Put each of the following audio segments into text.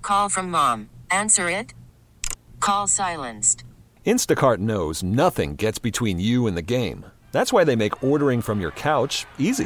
Call from mom. Answer it. Call silenced. Instacart knows nothing gets between you and the game. That's why they make ordering from your couch easy.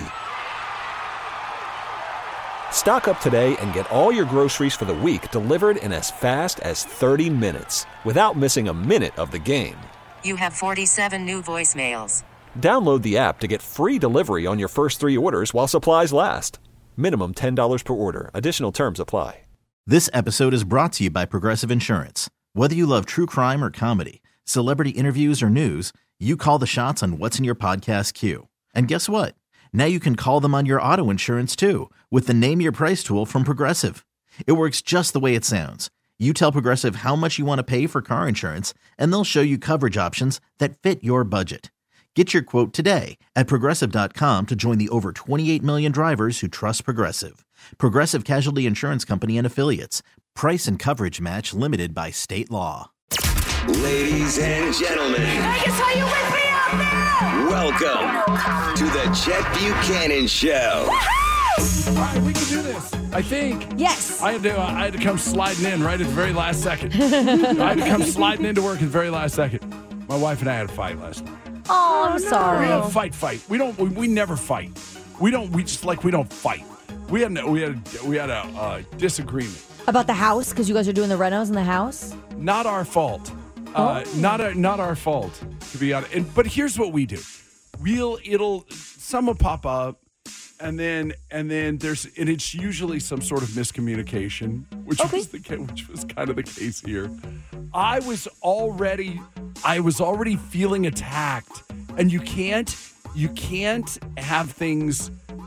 Stock up today and get all your groceries for the week delivered in as fast as 30 minutes without missing a minute of the game. You have 47 new voicemails. Download the app to get free delivery on your first 3 orders while supplies last. Minimum $10 per order. Additional terms apply. This episode is brought to you by Progressive Insurance. Whether you love true crime or comedy, celebrity interviews or news, you call the shots on what's in your podcast queue. And guess what? Now you can call them on your auto insurance too with the Name Your Price tool from Progressive. It works just the way it sounds. You tell Progressive how much you want to pay for car insurance, and they'll show you coverage options that fit your budget. Get your quote today at Progressive.com to join the over 28 million drivers who trust Progressive. Progressive Casualty Insurance Company and Affiliates. Price and coverage match limited by state law. Ladies and gentlemen. Vegas, are you with me out there? Welcome to the Chet Buchanan Show. All right, we can do this. I think. Yes. I had to come sliding in right at the very last second. I had to come sliding into work at the very last second. My wife and I had a fight last night. Oh, I'm sorry. We don't fight. We never fight. We don't fight. We had a disagreement. About the house, because you guys are doing the renos in the house? Not our fault. Not our fault, to be honest. But here's what we do. Some will pop up, and then it's usually some sort of miscommunication, which was kind of the case here. I was already feeling attacked, and you can't have things.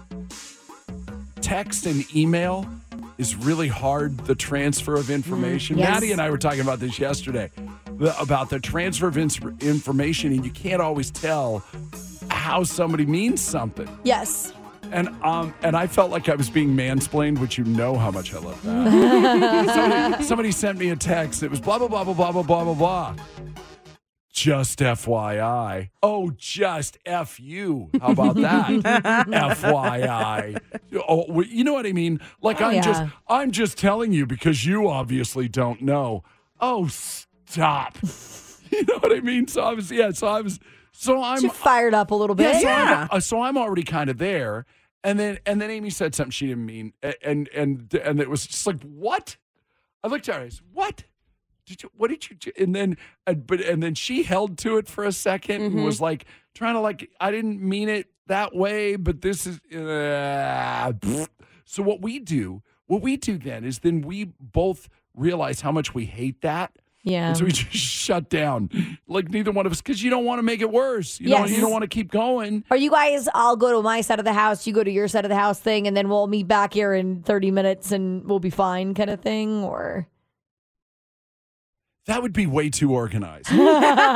Text and email is really hard, the transfer of information. Yes. Maddie and I were talking about this yesterday, about the transfer of information, and you can't always tell how somebody means something. Yes. And I felt like I was being mansplained, which you know how much I love that. somebody sent me a text. It was blah, blah, blah, blah, blah, blah, blah, blah, blah. Just FYI. Oh, just F you. How about that? FYI. Oh, you know what I mean? Like, I'm just telling you because you obviously don't know. Oh, stop. You know what I mean? So I'm She fired up a little bit. So I'm already kind of there. And then Amy said something she didn't mean. And it was just like, what? I looked at her. I said, what? What did you do? And then she held to it for a second and was like trying to I didn't mean it that way, but this is so what we do then is then we both realize how much we hate that. Yeah. And so we just shut down. Like neither one of us, because you don't want to make it worse. You don't want to keep going. Are you guys, I'll go to my side of the house, you go to your side of the house thing, and then we'll meet back here in 30 minutes and we'll be fine kind of thing, or? That would be way too organized. that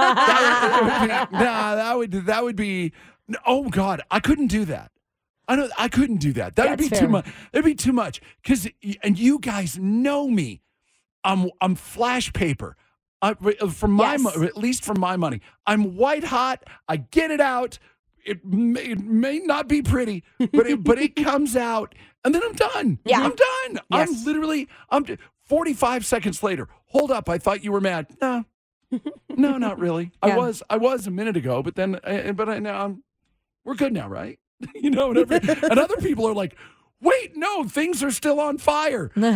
would be. Oh God, I couldn't do that. I couldn't do that. That would be too much. That'd be too much. And you guys know me. I'm flash paper. At least for my money, I'm white hot. I get it out. It may not be pretty, but it comes out, and then I'm done. Yeah, I'm done. Yes. I'm 45 seconds later. Hold up. I thought you were mad. No, not really. Yeah. I was a minute ago, but now we're good now, right? You know, and other people are like, wait, no, things are still on fire. We've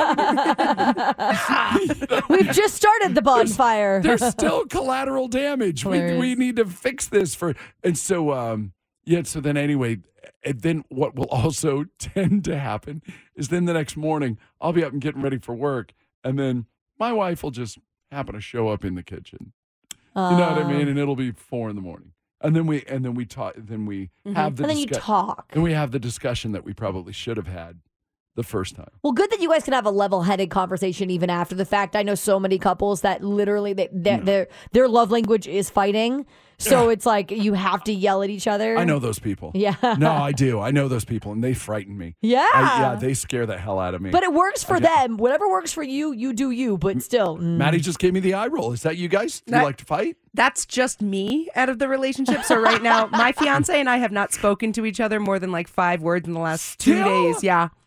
just started the bonfire. There's still collateral damage. We need to fix this so then anyway, and then what will also tend to happen is then the next morning I'll be up and getting ready for work, and then my wife will just happen to show up in the kitchen. You know what I mean? And it'll be 4 a.m. And then we talk. Then we have the. And then you talk. And we have the discussion that we probably should have had the first time. Well, good that you guys can have a level-headed conversation even after the fact. I know so many couples that literally their love language is fighting. So it's like you have to yell at each other. I know those people. Yeah. No, I do. I know those people, and they frighten me. Yeah. They scare the hell out of me. But it works for them. Whatever works for you, you do you. But still. Maddie just gave me the eye roll. Is that you guys? Do you like to fight? That's just me out of the relationship. So right now, my fiance and I have not spoken to each other more than like 5 words in the last 2 days. Yeah.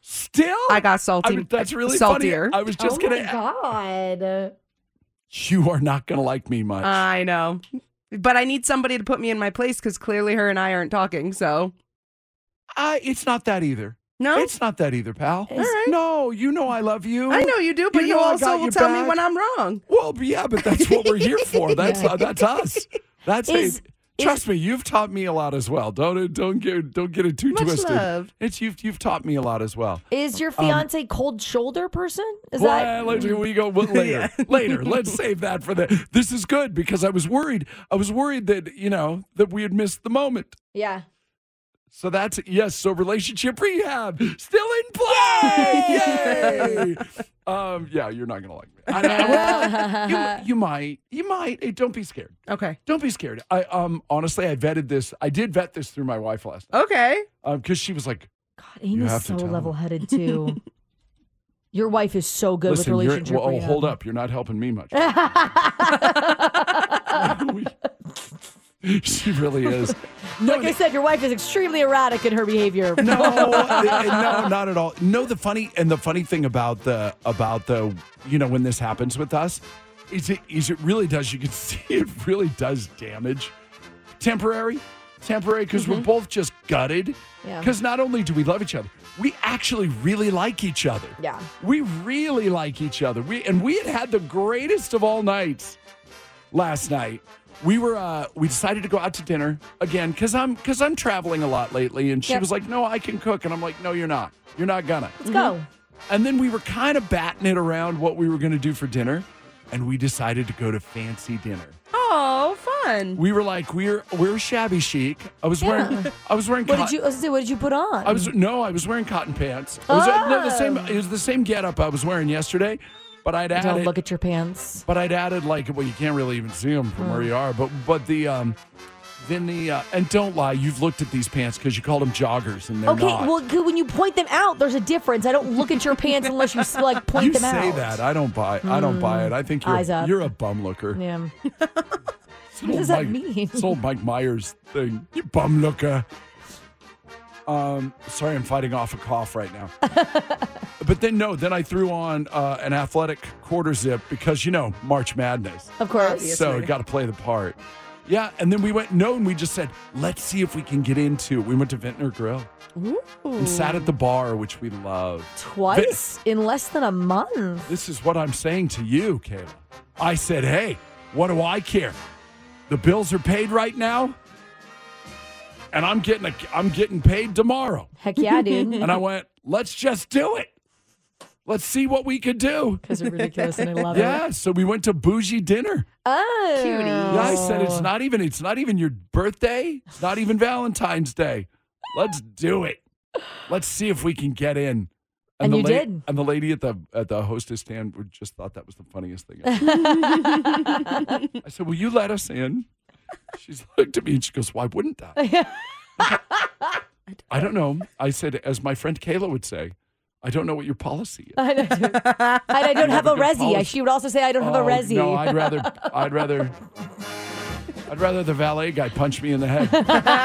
Still? I got salty. That's really saltier. funny. I was just oh going my to. God. You are not going to like me much. I know. But I need somebody to put me in my place because clearly her and I aren't talking, so. It's not that either. No? It's not that either, pal. All right. No, you know I love you. I know you do, but you know I also got will your tell me back. when I'm wrong. Well, yeah, but that's what we're here for. That's us. Trust me, you've taught me a lot as well. Don't get it too Much twisted. love. You've taught me a lot as well. Is your fiance cold shoulder person? Is Well, we go later. Later, let's save that for the. This is good because I was worried. I was worried that that we had missed the moment. Yeah. So that's yes. So relationship rehab still in play. Yay! Yeah, you're not gonna like me. You might. Hey, don't be scared. Okay. Don't be scared. I honestly, I vetted this. I did vet this through my wife last night. Okay. Because she was like, God, Amy's so level-headed too. Your wife is so good with relationship rehab. Hold up. You're not helping me much. She really is. Like I said, your wife is extremely erratic in her behavior. No, not at all. No, the funny thing about the when this happens with us is it really does. You can see it really does damage. Temporary, because we're both just gutted. Yeah. Because not only do we love each other, we actually really like each other. Yeah. We really like each other. We had the greatest of all nights last night. We decided to go out to dinner again because I'm traveling a lot lately, and she was like, "No, I can cook," and I'm like, "No, you're not. You're not gonna." Let's go. And then we were kind of batting it around what we were going to do for dinner, and we decided to go to fancy dinner. Oh, fun. We were like, we're shabby chic. I was wearing. What did you put on? I was wearing cotton pants. It was the same getup I was wearing yesterday. But Don't look at your pants. But I'd added you can't really even see them from where you are. But and don't lie, you've looked at these pants because you called them joggers and they're not. Well, when you point them out, there's a difference. I don't look at your pants unless you point them out. You say that. I don't buy it. I think you're a bum looker. Yeah. What does that mean? It's old Mike Myers thing. You bum looker. Sorry, I'm fighting off a cough right now. But then I threw on an athletic quarter zip because, March Madness. Of course. Obviously. So got to play the part. Yeah, and then we just said, let's see if we can get into it. We went to Vintner Grill. Ooh. And sat at the bar, which we love. Twice in less than a month. This is what I'm saying to you, Kayla. I said, hey, what do I care? The bills are paid right now. And I'm getting paid tomorrow. Heck yeah, dude. And I went, let's just do it. Let's see what we could do. Because they're ridiculous and I love it. Yeah, so we went to bougie dinner. Oh. Cutie. Yeah, I said it's not even your birthday. It's not even Valentine's Day. Let's do it. Let's see if we can get in. And you did. And the lady at the hostess stand just thought that was the funniest thing ever. I said, will you let us in? She's looked at me and she goes, why wouldn't I? I don't know. I said, as my friend Kayla would say, I don't know what your policy is. I don't have a resi. She would also say, I don't have a resi. No, I'd rather the valet guy punch me in the head.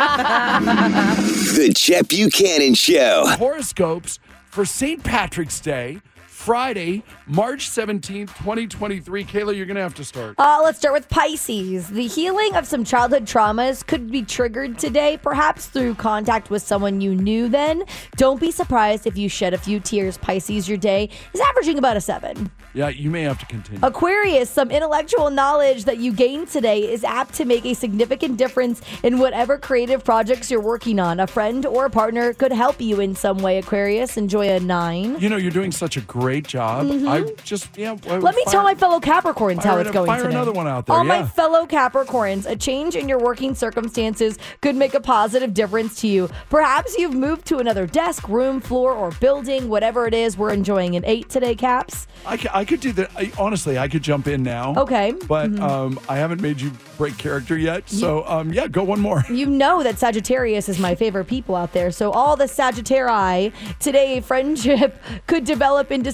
The Chet Buchanan Show. Horoscopes for St. Patrick's Day, Friday, March 17th, 2023. Kayla, you're going to have to start. Let's start with Pisces. The healing of some childhood traumas could be triggered today, perhaps through contact with someone you knew then. Don't be surprised if you shed a few tears, Pisces. Your day is averaging about a 7. Yeah, you may have to continue. Aquarius, some intellectual knowledge that you gain today is apt to make a significant difference in whatever creative projects you're working on. A friend or a partner could help you in some way, Aquarius. Enjoy a 9. You're doing such a great job. Let me tell my fellow Capricorns how it's going today. Fire another one out there. All my fellow Capricorns, a change in your working circumstances could make a positive difference to you. Perhaps you've moved to another desk, room, floor, or building. Whatever it is, we're enjoying an 8 today, Caps. I could do that. Honestly, I could jump in now. Okay. But I haven't made you break character yet. So, go one more. You know that Sagittarius is my favorite people out there. So all the Sagittarii, today friendship could develop into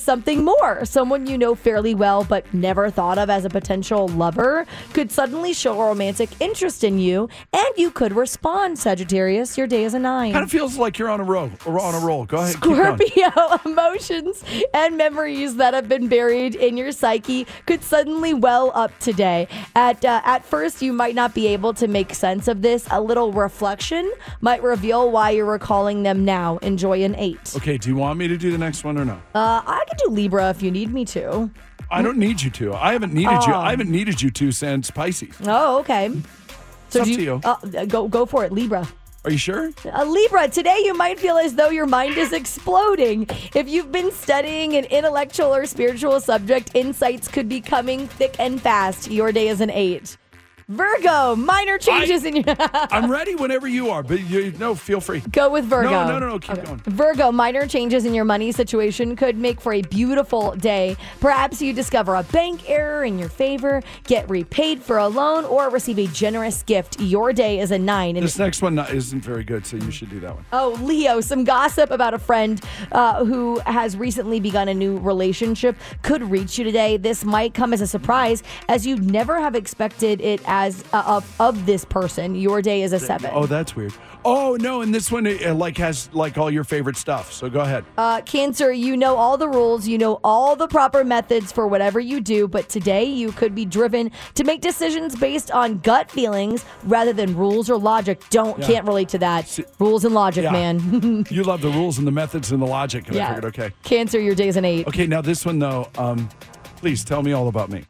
something more. Someone you know fairly well but never thought of as a potential lover could suddenly show a romantic interest in you, and you could respond. Sagittarius, your day is a 9. Kind of feels like you're on a roll. Go ahead. Keep going. Scorpio, emotions and memories that have been buried in your psyche could suddenly well up today. At first, you might not be able to make sense of this. A little reflection might reveal why you're recalling them now. Enjoy an 8. Okay, do you want me to do the next one or no? I could do Libra if you need me to. I don't need you to. I haven't needed you. I haven't needed you to since Pisces. Oh, okay. So It's up to you. Go for it, Libra. Are you sure? Libra, today you might feel as though your mind is exploding. If you've been studying an intellectual or spiritual subject, insights could be coming thick and fast. Your day is an 8. Virgo, minor changes in your... I'm ready whenever you are, but feel free. Go with Virgo. No, keep going. Virgo, minor changes in your money situation could make for a beautiful day. Perhaps you discover a bank error in your favor, get repaid for a loan, or receive a generous gift. Your day is a 9. This next one isn't very good, so you should do that one. Oh, Leo, some gossip about a friend who has recently begun a new relationship could reach you today. This might come as a surprise, as you never have expected it as of this person. Your day is a 7. Oh, that's weird. Oh, no, and this one has all your favorite stuff, so go ahead. Cancer, you know all the rules, you know all the proper methods for whatever you do, but today you could be driven to make decisions based on gut feelings rather than rules or logic. Can't relate to that. Rules and logic, man. You love the rules and the methods and the logic, and I figured, okay. Cancer, your day is an 8. Okay, now this one, though, please tell me all about me.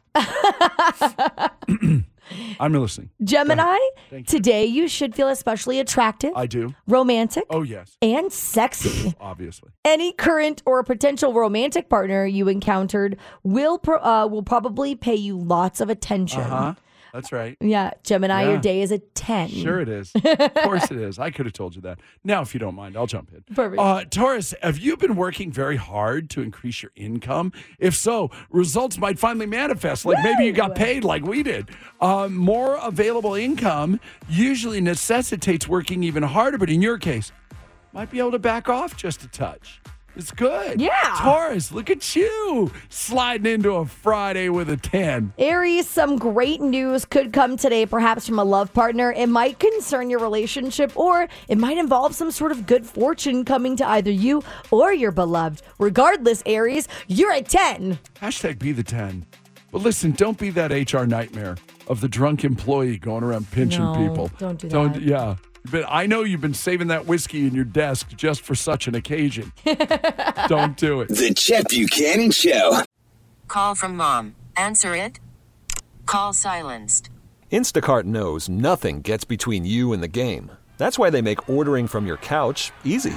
I'm listening. Gemini, today you should feel especially attractive. I do. Romantic. Oh, yes. And sexy. Obviously. Any current or potential romantic partner you encountered will probably pay you lots of attention. Uh-huh. That's right. Yeah, Gemini, your day is a 10. Sure it is. Of course it is. I could have told you that. Now, if you don't mind, I'll jump in. Perfect. Taurus, have you been working very hard to increase your income? If so, results might finally manifest. Like maybe you got paid like we did. More available income usually necessitates working even harder, but in your case, might be able to back off just a touch. It's good. Yeah. Taurus, look at you sliding into a Friday with a 10. Aries, some great news could come today, perhaps from a love partner. It might concern your relationship, or it might involve some sort of good fortune coming to either you or your beloved. Regardless, Aries, you're a 10. Hashtag be the 10. But listen, don't be that HR nightmare of the drunk employee going around pinching people. Don't do that. Yeah. But I know you've been saving that whiskey in your desk just for such an occasion. Don't do it. The Chet Buchanan Show. Call from mom. Answer it. Call silenced. Instacart knows nothing gets between you and the game. That's why they make ordering from your couch easy.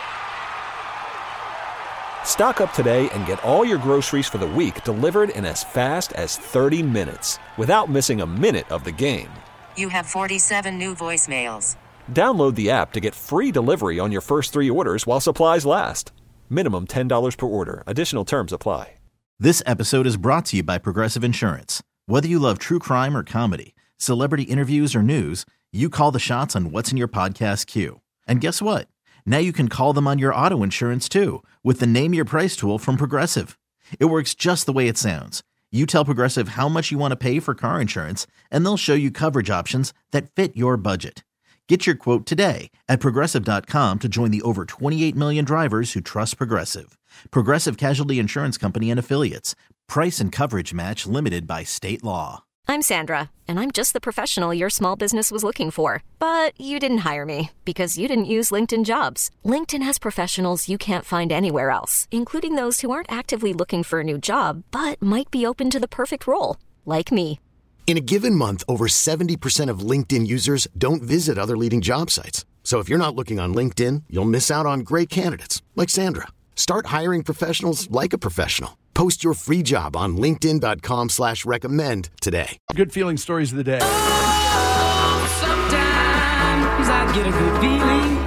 Stock up today and get all your groceries for the week delivered in as fast as 30 minutes without missing a minute of the game. You have 47 new voicemails. Download the app to get free delivery on your first 3 orders while supplies last. Minimum $10 per order. Additional terms apply. This episode is brought to you by Progressive Insurance. Whether you love true crime or comedy, celebrity interviews or news, you call the shots on what's in your podcast queue. And guess what? Now you can call them on your auto insurance too with the Name Your Price tool from Progressive. It works just the way it sounds. You tell Progressive how much you want to pay for car insurance, and they'll show you coverage options that fit your budget. Get your quote today at Progressive.com to join the over 28 million drivers who trust Progressive. Progressive Casualty Insurance Company and Affiliates. Price and coverage match limited by state law. I'm Sandra, and I'm just the professional your small business was looking for. But you didn't hire me because you didn't use LinkedIn Jobs. LinkedIn has professionals you can't find anywhere else, including those who aren't actively looking for a new job, but might be open to the perfect role, like me. In a given month, over 70% of LinkedIn users don't visit other leading job sites. So if you're not looking on LinkedIn, you'll miss out on great candidates like Sandra. Start hiring professionals like a professional. Post your free job on linkedin.com/recommend today. Good feeling stories of the day. Oh, sometimes I get a good feeling.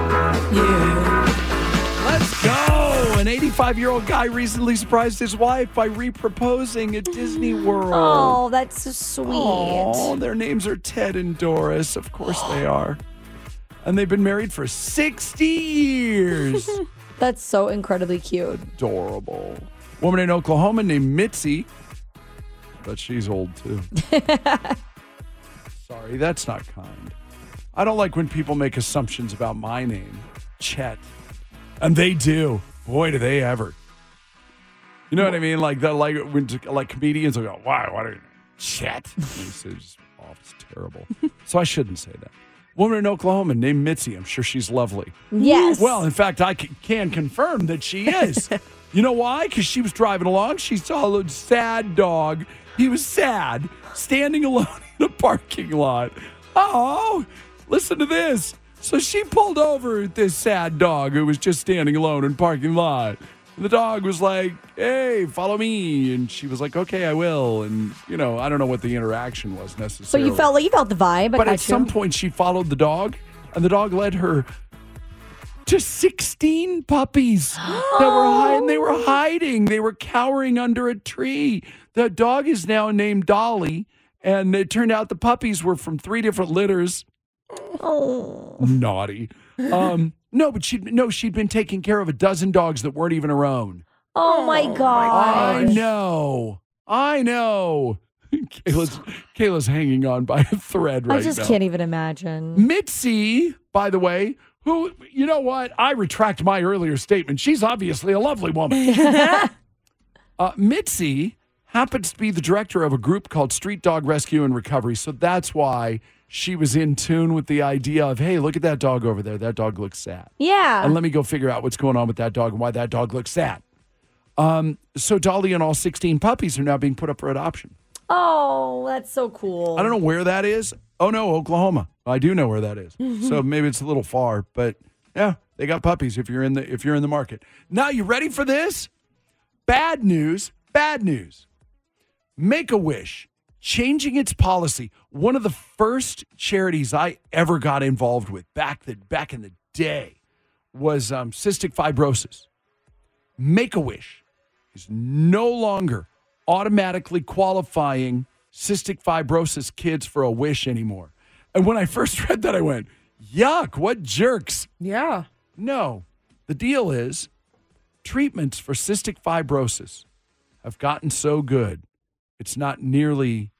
Yeah. Let's go. An 85-year-old guy recently surprised his wife by reproposing at Disney World. Oh, that's so sweet. Oh, their names are Ted and Doris. Of course they are. And they've been married for 60 years. That's so incredibly cute. Adorable. Woman in Oklahoma named Mitzi, but she's old too. Sorry, that's not kind. I don't like when people make assumptions about my name, Chet. And they do. Boy, do they ever. You know what I mean? Like that, like comedians will go, why are you Chet? It's terrible. So I shouldn't say that. Woman in Oklahoma named Mitzi. I'm sure she's lovely. Yes. Well, in fact, I can confirm that she is. You know why? Because she was driving along. She saw a sad dog. He was sad, standing alone in a parking lot. Oh, listen to this. So she pulled over at this sad dog who was just standing alone in a parking lot. And the dog was like, hey, follow me. And she was like, okay, I will. And, I don't know what the interaction was necessarily. So you felt the vibe. But at some point, she followed the dog, and the dog led her to 16 puppies that were hiding. They were hiding. They were cowering under a tree. The dog is now named Dolly, and it turned out the puppies were from 3 different litters. Oh, naughty. No, but she'd been taking care of a dozen dogs that weren't even her own. Oh my God! I know. Kayla's hanging on by a thread right now. I just can't even imagine. Mitzi, by the way, who, you know what? I retract my earlier statement. She's obviously a lovely woman. Mitzi happens to be the director of a group called Street Dog Rescue and Recovery. So that's why she was in tune with the idea of, hey, look at that dog over there. That dog looks sad. Yeah. And let me go figure out what's going on with that dog and why that dog looks sad. So Dolly and all 16 puppies are now being put up for adoption. Oh, that's so cool. I don't know where that is. Oh, no, Oklahoma. I do know where that is. So maybe it's a little far, but yeah, they got puppies if you're in the market. Now, you ready for this? Bad news. Make-A-Wish changing its policy. One of the first charities I ever got involved with back in the day was cystic fibrosis. Make-A-Wish is no longer automatically qualifying cystic fibrosis kids for a wish anymore. And when I first read that, I went, yuck, what jerks. Yeah. No, the deal is treatments for cystic fibrosis have gotten so good, it's not nearly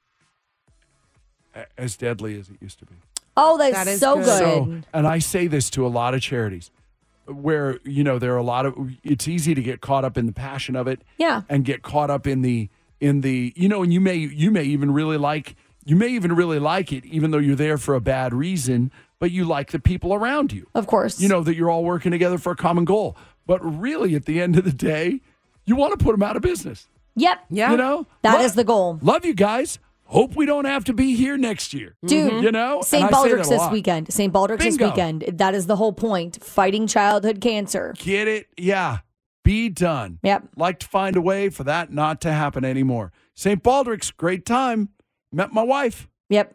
as deadly as it used to be. Oh, that is so good. And I say this to a lot of charities where, there are a lot of, it's easy to get caught up in the passion of it. Yeah. And get caught up in the, and you may even really like it, even though you're there for a bad reason, but you like the people around you. Of course. That you're all working together for a common goal. But really, at the end of the day, you want to put them out of business. Yep. Yeah. That is the goal. Love you guys. Hope we don't have to be here next year. Dude, St. Baldrick's this weekend. St. Baldrick's this Bingo. weekend. That is the whole point. Fighting childhood cancer. Get it? Yeah. Be done. Yep. Like to find a way for that not to happen anymore. St. Baldrick's, great time. Met my wife. Yep.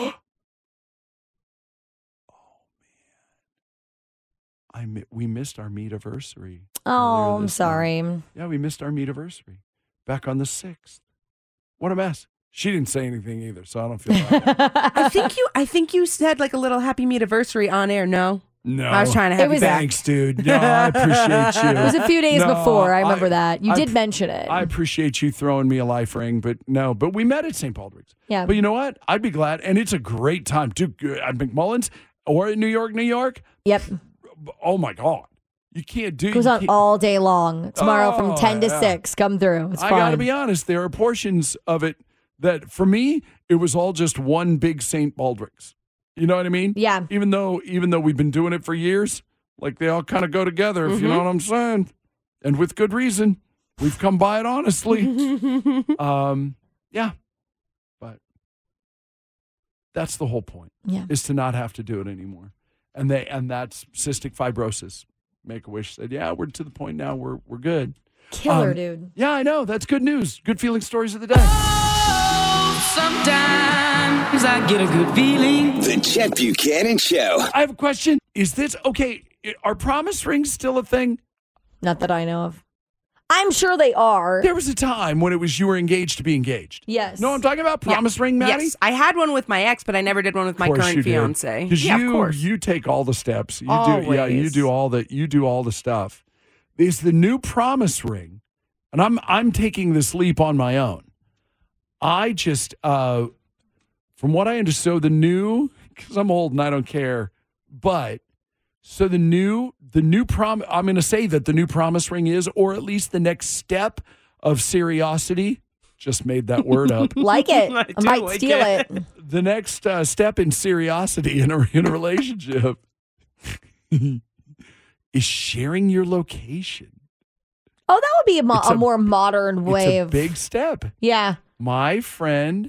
We missed our meet-iversary. Oh, I'm sorry. Yeah, we missed our meet-iversary. Back on the 6th. What a mess. She didn't say anything either, so I don't feel bad. I think you said like a little happy meet-iversary on air, no? No. I was trying to have you back. Thanks, dude. No, I appreciate you. It was a few days before. I remember that. You did mention it. I appreciate you throwing me a life ring, but we met at St. Baldrick's. Yeah. But you know what? I'd be glad, and it's a great time. Dude, at McMullen's or in New York. Yep. Oh, my God. You can't do it. Goes on all day long. Tomorrow from 10 to 6. Come through. It's fun. I got to be honest. There are portions of it that, for me, it was all just one big St. Baldrick's. You know what I mean? Yeah. Even though we've been doing it for years, like they all kind of go together, if you know what I'm saying. And with good reason. We've come by it honestly. Yeah. But that's the whole point. Yeah. Is to not have to do it anymore. And that's cystic fibrosis. Make-A-Wish said, yeah, we're to the point now we're good. Killer, dude. Yeah, I know. That's good news. Good feeling stories of the day. Sometimes I get a good feeling. The Chet Buchanan Show. I have a question. Is this okay? Are promise rings still a thing? Not that I know of. I'm sure they are. There was a time when it was you were engaged to be engaged. Yes. No, I'm talking about promise ring, Maddie? Yes. I had one with my ex, but I never did one with my current fiance. Because of course. you take all the steps. You Always. do. Yeah, you do all the stuff. Is the new promise ring and I'm taking this leap on my own. I just, from what I understood, the new, because I'm old and I don't care, but so the new prom, I'm going to say that the new promise ring is, or at least the next step of seriosity. Just made that word up. Like it. I might like steal it. it. The next step in seriosity in a relationship is sharing your location. Oh, that would be a more modern It's way a of big step. Yeah. My friend,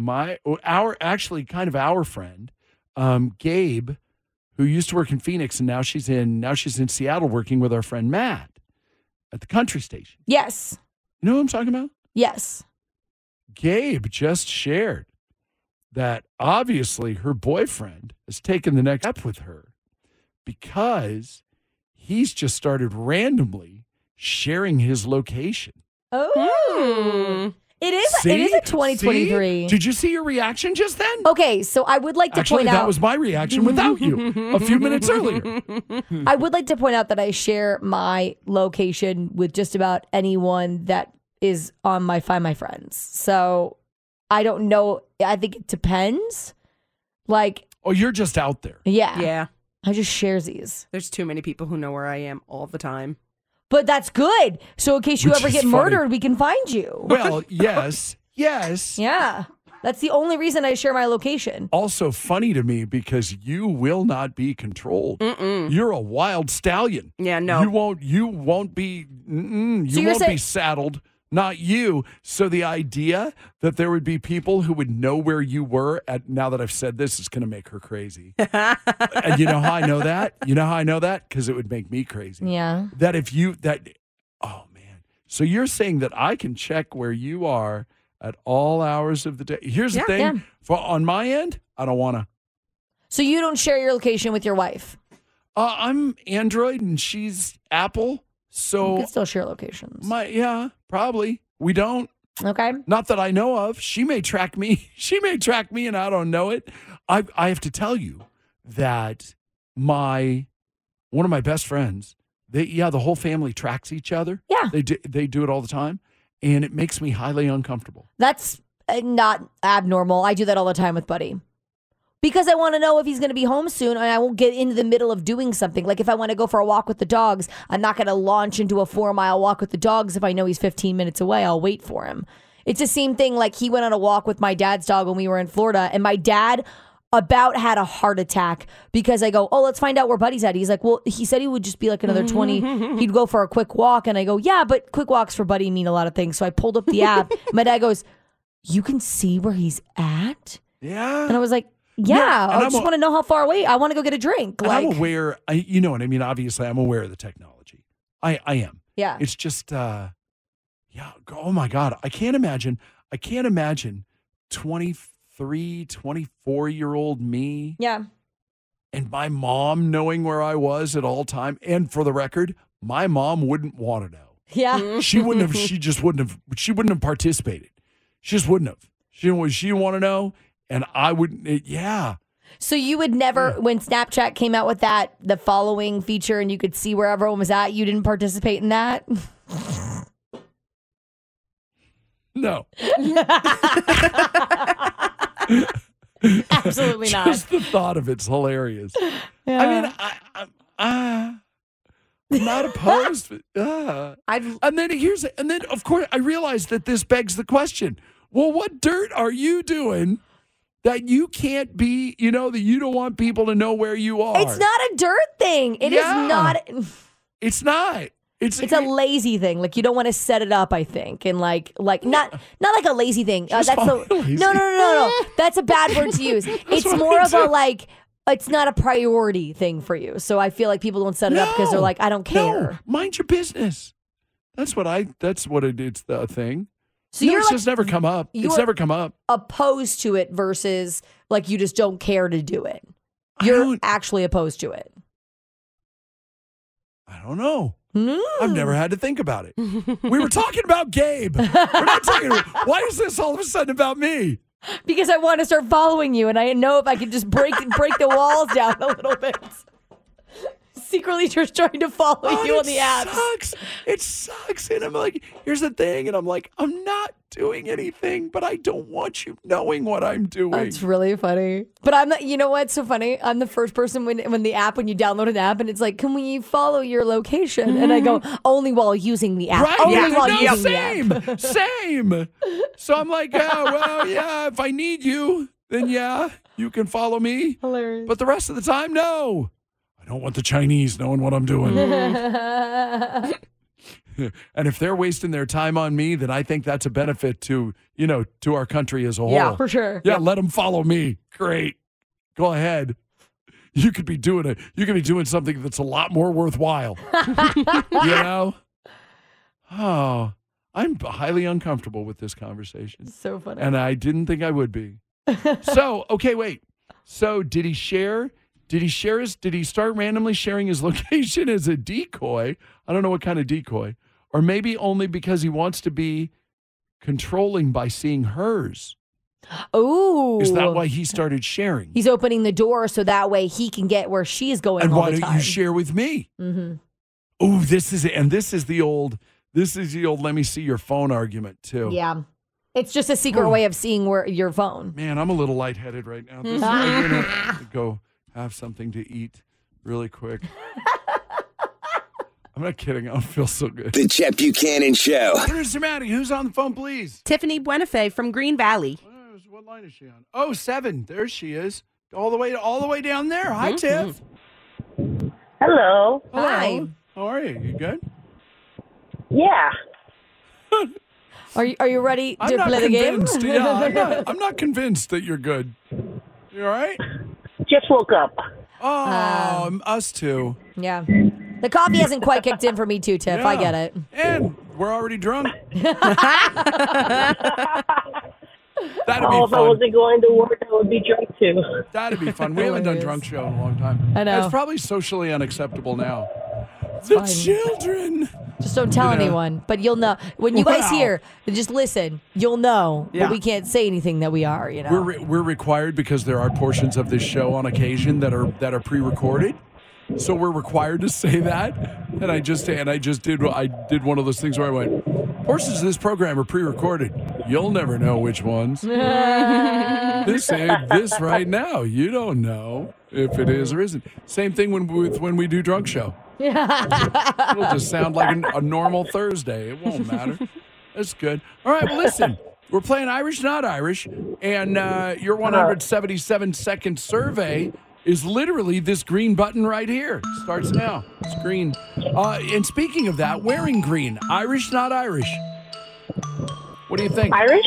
our friend, Gabe, who used to work in Phoenix, and now she's in Seattle working with our friend Matt at the country station. Yes. You know what I'm talking about? Yes. Gabe just shared that obviously her boyfriend has taken the next step with her because he's just started randomly sharing his location. Oh. It is a 2023. See? Did you see your reaction just then? Okay, so I would like to Actually, point out that was my reaction without you a few minutes earlier. I would like to point out that I share my location with just about anyone that is on my Find My Friends. So I don't know. I think it depends. Like, oh, you're just out there. Yeah. Yeah. I just share these. There's too many people who know where I am all the time. But that's good. So in case you Which ever is get funny. murdered, we can find you. Well, yes. Yeah. That's the only reason I share my location. Also funny to me because you will not be controlled. You're a wild stallion. Yeah, no. You won't be be saddled. Not you. So the idea that there would be people who would know where you were now that I've said this is going to make her crazy. And you know how I know that? Because it would make me crazy. Yeah. Oh man. So you're saying that I can check where you are at all hours of the day. Here's the thing. Yeah. On my end, I don't want to. So you don't share your location with your wife? I'm Android and she's Apple. So You can still share locations. Probably. We don't. Okay. Not that I know of. She may track me. And I don't know it. I have to tell you that one of my best friends, the whole family tracks each other. Yeah. They do it all the time. And it makes me highly uncomfortable. That's not abnormal. I do that all the time with Buddy. Because I want to know if he's going to be home soon and I won't get into the middle of doing something. Like if I want to go for a walk with the dogs, I'm not going to launch into a 4-mile walk with the dogs if I know he's 15 minutes away. I'll wait for him. It's the same thing. Like he went on a walk with my dad's dog when we were in Florida, and my dad about had a heart attack because I go, oh, let's find out where Buddy's at. He's like, well, he said he would just be like another 20. He'd go for a quick walk. And I go, yeah, but quick walks for Buddy mean a lot of things. So I pulled up the app. My dad goes, you can see where he's at? Yeah. And I was like, yeah, and I just want to know how far away. I want to go get a drink. I'm aware, you know what I mean? Obviously, I'm aware of the technology. I am. Yeah. It's just, oh my God. I can't imagine 23, 24-year-old me. Yeah. And my mom knowing where I was at all time. And for the record, my mom wouldn't want to know. Yeah. She wouldn't have participated. She just wouldn't have. She didn't want to know. And I wouldn't, So you would never, when Snapchat came out with the following feature and you could see where everyone was at, you didn't participate in that? No. Absolutely not. Just the thought of it's hilarious. Yeah. I mean, I'm not opposed. And then of course I realized that this begs the question. Well, what dirt are you doing that you can't be, that you don't want people to know where you are? It's not a dirt thing. It is not. It's not. It's a lazy thing. Like you don't want to set it up, I think. And like not like a lazy thing. Just lazy. No. That's a bad word to use. It's more of a like, it's not a priority thing for you. So I feel like people don't set it up because they're like, I don't care. No, mind your business. It's the thing. So it's just never come up. It's never come up. Opposed to it versus like you just don't care to do it. You're actually opposed to it. I don't know. I've never had to think about it. We were talking about Gabe. We're not talking. Why is this all of a sudden about me? Because I want to start following you, and I know if I could just break the walls down a little bit. secretly just trying to follow you on the apps. Sucks. It sucks. And I'm like, here's the thing. And I'm like, I'm not doing anything, but I don't want you knowing what I'm doing. That's really funny. But I'm not, you know what's so funny? I'm the first person when you download an app and it's like, can we follow your location? And I go, only while using the app. Right. Only while using the app. app. Same. So I'm like, if I need you, then you can follow me. Hilarious. But the rest of the time, no. I don't want the Chinese knowing what I'm doing. And if they're wasting their time on me, then I think that's a benefit to our country as a whole. Yeah, for sure. Yeah, let them follow me. Great. Go ahead. You could be doing something that's a lot more worthwhile. Oh, I'm highly uncomfortable with this conversation. So funny. And I didn't think I would be. So, okay, wait. So did he start randomly sharing his location as a decoy? I don't know what kind of decoy. Or maybe only because he wants to be controlling by seeing hers. Oh. Is that why he started sharing? He's opening the door so that way he can get where she's going and all why the time. don't you share with me? Mm-hmm. Oh, this is the old let me see your phone argument too. Yeah. It's just a secret way of seeing where your phone. Man, I'm a little lightheaded right now. I'm going to go have something to eat really quick. I'm not kidding. I don't feel so good. The Chet Buchanan Show. Producer Maddie, who's on the phone, please? Tiffany Buenafe from Green Valley. What line is she on? Oh, 7. There she is. All the way down there. Hi, Tiff. Hello. Hi. How are you? You good? Yeah. Are you ready to play the game? Yeah, I'm not convinced that you're good. You all right? Just woke up. Oh, us too. Yeah. The coffee hasn't quite kicked in for me too, Tiff. Yeah. I get it. And we're already drunk. That'd be If I fun. wasn't going to work, I would be drunk too. That'd be fun. We haven't done drunk show in a long time. I know. It's probably socially unacceptable now. The fine. children. Just don't tell anyone. But you'll know. When you guys hear, just listen. You'll know. Yeah. But we can't say anything that we are, We're required because there are portions of this show on occasion that are pre-recorded. So we're required to say that. And I did one of those things where I went, portions of this program are pre-recorded. You'll never know which ones. This right now, you don't know if it is or isn't. Same thing when we do drunk show. It'll just sound like a normal Thursday. It won't matter. That's good. All right, well, listen. We're playing Irish, Not Irish, and your 177-second survey is literally this green button right here. Starts now. It's green. And speaking of that, wearing green. Irish, Not Irish. What do you think? Irish?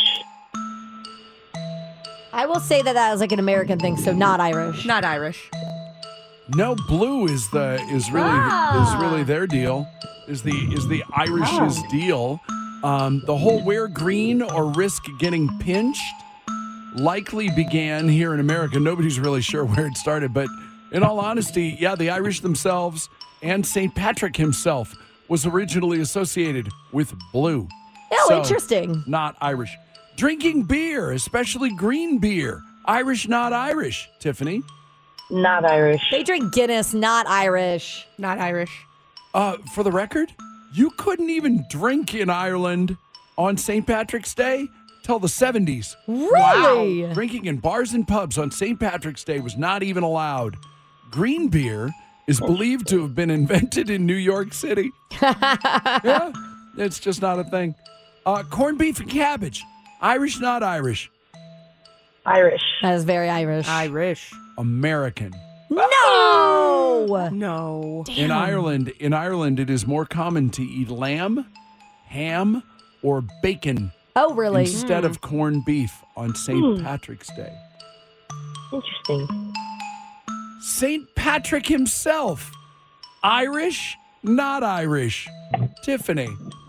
I will say that was like an American thing, so not Irish. Not Irish. No, blue is really their deal. Is the Irish's deal. The whole wear green or risk getting pinched likely began here in America. Nobody's really sure where it started, but in all honesty, yeah, the Irish themselves and St. Patrick himself was originally associated with blue. Oh, So, interesting. Not Irish. Drinking beer, especially green beer. Irish, not Irish. Tiffany? Not Irish. They drink Guinness, not Irish. Not Irish. For the record, you couldn't even drink in Ireland on St. Patrick's Day till the 70s. Really? Wow. Drinking in bars and pubs on St. Patrick's Day was not even allowed. Green beer is believed to have been invented in New York City. Yeah, it's just not a thing. Corned beef and cabbage. Irish, not Irish. Irish. That is very Irish. Irish. American. No! No. In Ireland, it is more common to eat lamb, ham, or bacon Oh, really? instead of corned beef on St. Patrick's Day. Interesting. St. Patrick himself. Irish, not Irish. Tiffany.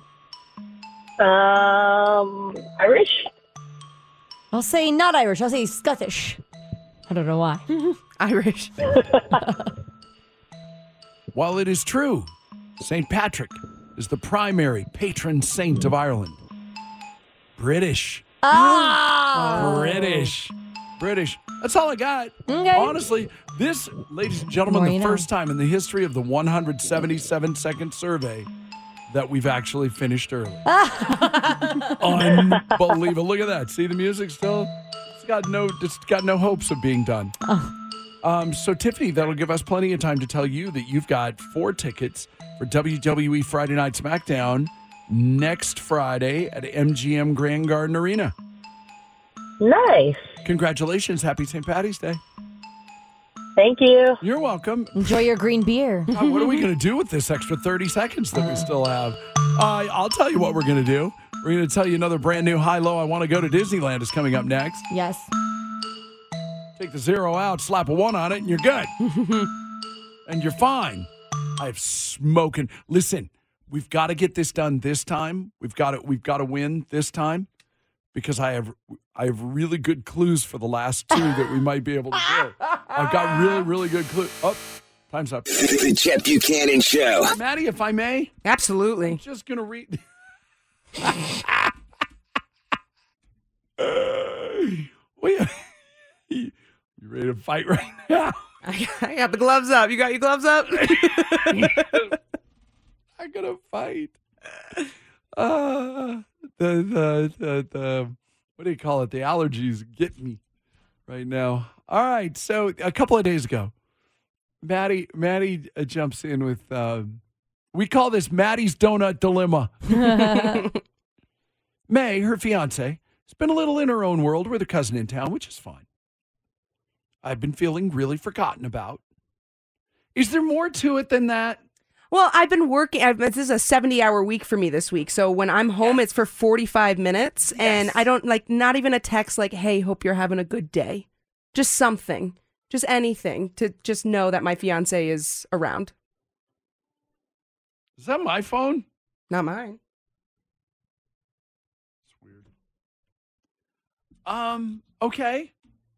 Irish? I'll say not Irish. I'll say Scottish. I don't know why. Irish. While it is true, St. Patrick is the primary patron saint of Ireland. British. Ah! British. British. That's all I got. Okay. Honestly, this, ladies and gentlemen, More the you know. first time in the history of the 177-second survey that we've actually finished early. Unbelievable. Look at that. See the music still? It's got no hopes of being done. So, Tiffany, that'll give us plenty of time to tell you that you've got 4 tickets for WWE Friday Night SmackDown next Friday at MGM Grand Garden Arena. Nice. Congratulations. Happy St. Patty's Day. Thank you. You're welcome. Enjoy your green beer. God, what are we going to do with this extra 30 seconds that we still have? I'll tell you what we're going to do. We're going to tell you another brand new high-low I want to go to Disneyland is coming up next. Yes. Take the 0 out, slap a 1 on it, and you're good. And you're fine. I have smoking. Listen, we've got to get this done this time. We've got to win this time because I have really good clues for the last 2 that we might be able to do. I've got really, really good clues. Oh, time's up. The Chet Buchanan Show. Maddie, if I may. Absolutely. I'm just going to read. You ready to fight right now? I got the gloves up. You got your gloves up? I'm going to fight. The what do you call it? The allergies get me right now. All right. So a couple of days ago, Maddie jumps in with, we call this Maddie's Donut Dilemma. May, her fiance, has been a little in her own world with her cousin in town, which is fine. I've been feeling really forgotten about. Is there more to it than that? Well, I've been working. This is a 70-hour week for me this week. So when I'm home, it's for 45 minutes. Yes. And I don't not even a text like, hey, hope you're having a good day. Just something. Just anything to just know that my fiance is around. Is that my phone? Not mine. It's weird. Okay.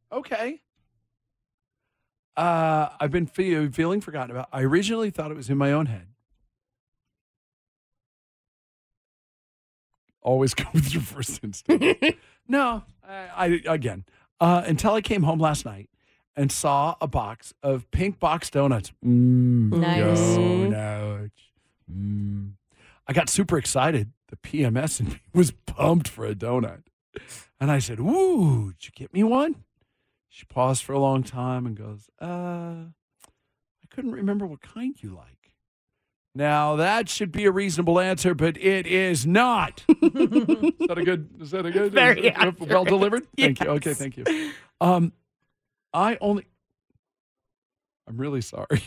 I've been feeling forgotten about. I originally thought it was in my own head. Always go with your first instinct. No, until I came home last night and saw a box of pink box donuts. Nice. Donuts. I got super excited. The PMS in me was pumped for a donut. And I said, ooh, did you get me one? She paused for a long time and goes, I couldn't remember what kind you like. Now, that should be a reasonable answer, but it is not. Is that a good? Very well delivered? Yes. Thank you. Okay, thank you. I'm really sorry.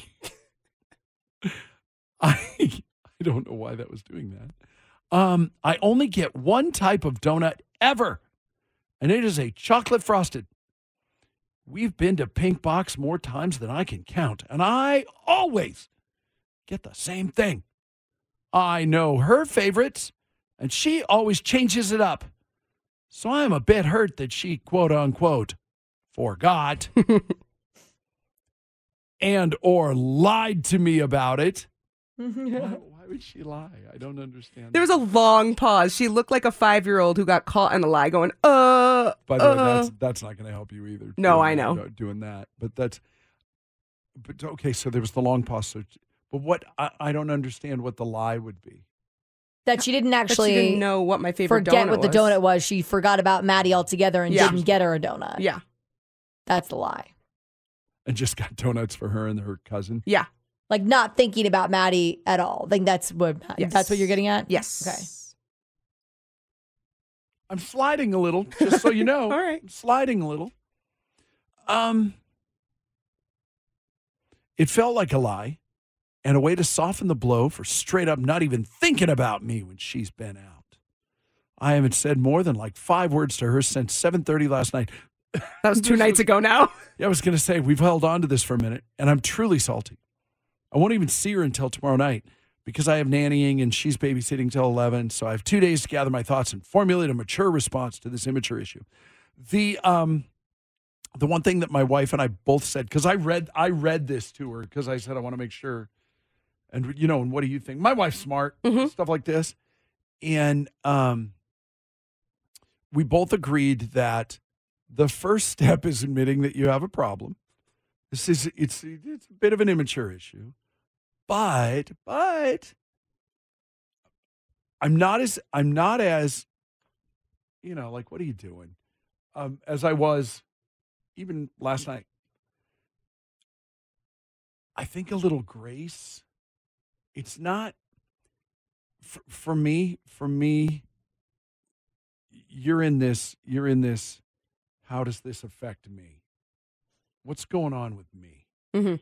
I don't know why that was doing that. I only get one type of donut ever, and it is a chocolate frosted. We've been to Pink Box more times than I can count, and I always get the same thing. I know her favorites, and she always changes it up. So I'm a bit hurt that she, quote unquote, forgot and or lied to me about it. Why would she lie? I don't understand. There was a long pause. She looked like a 5-year-old who got caught in a lie going, By the way, that's not going to help you either. No, I know. Doing that. But okay, so there was the long pause. But what, I don't understand what the lie would be. That she didn't actually she didn't know what my favorite forget donut what was. the donut was. She forgot about Maddie altogether and didn't get her a donut. Yeah. That's the lie. And just got donuts for her and her cousin? Yeah. Like not thinking about Maddie at all. Like that's what you're getting at? Yes. Okay. I'm sliding a little, just so you know. All right. I'm sliding a little. It felt like a lie and a way to soften the blow for straight up not even thinking about me when she's been out. I haven't said more than like 5 words to her since 7:30 last night. That was 2 nights ago now. Yeah, I was going to say, we've held on to this for a minute, and I'm truly salty. I won't even see her until tomorrow night because I have nannying and she's babysitting till 11. So I have 2 days to gather my thoughts and formulate a mature response to this immature issue. The one thing that my wife and I both said, because I read this to her because I said I want to make sure. And, and what do you think? My wife's smart, stuff like this. And we both agreed that The first step is admitting that you have a problem. It's a bit of an immature issue, but I'm not as like, what are you doing? As I was even last night. I think a little grace. It's not for me. You're in this. How does this affect me? What's going on with me? Mm-hmm.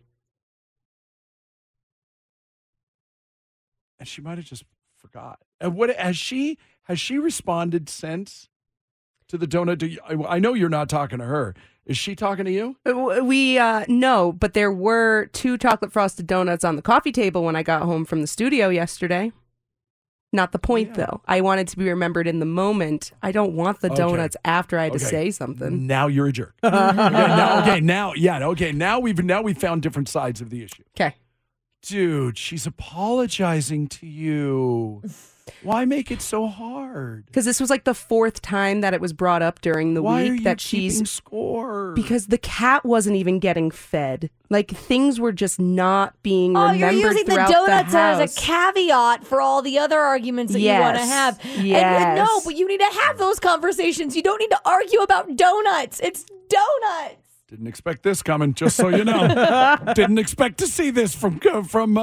And she might have just forgot. And what has she responded since to the donut? I know you're not talking to her. Is she talking to you? We no, but there were 2 chocolate frosted donuts on the coffee table when I got home from the studio yesterday. Not the point, though. I wanted to be remembered in the moment. I don't want the donuts after I had to say something. Now you're a jerk. Now we've found different sides of the issue. Okay. Dude, she's apologizing to you. Why make it so hard? Because this was like the 4th time that it was brought up during the week that keeping score? Because the cat wasn't even getting fed. Like, things were just not being remembered throughout the house. You're using the donuts as a caveat for all the other arguments that you want to have. Yes. No, but you need to have those conversations. You don't need to argue about donuts. It's donuts. Didn't expect this coming, just so you know. Didn't expect to see this from I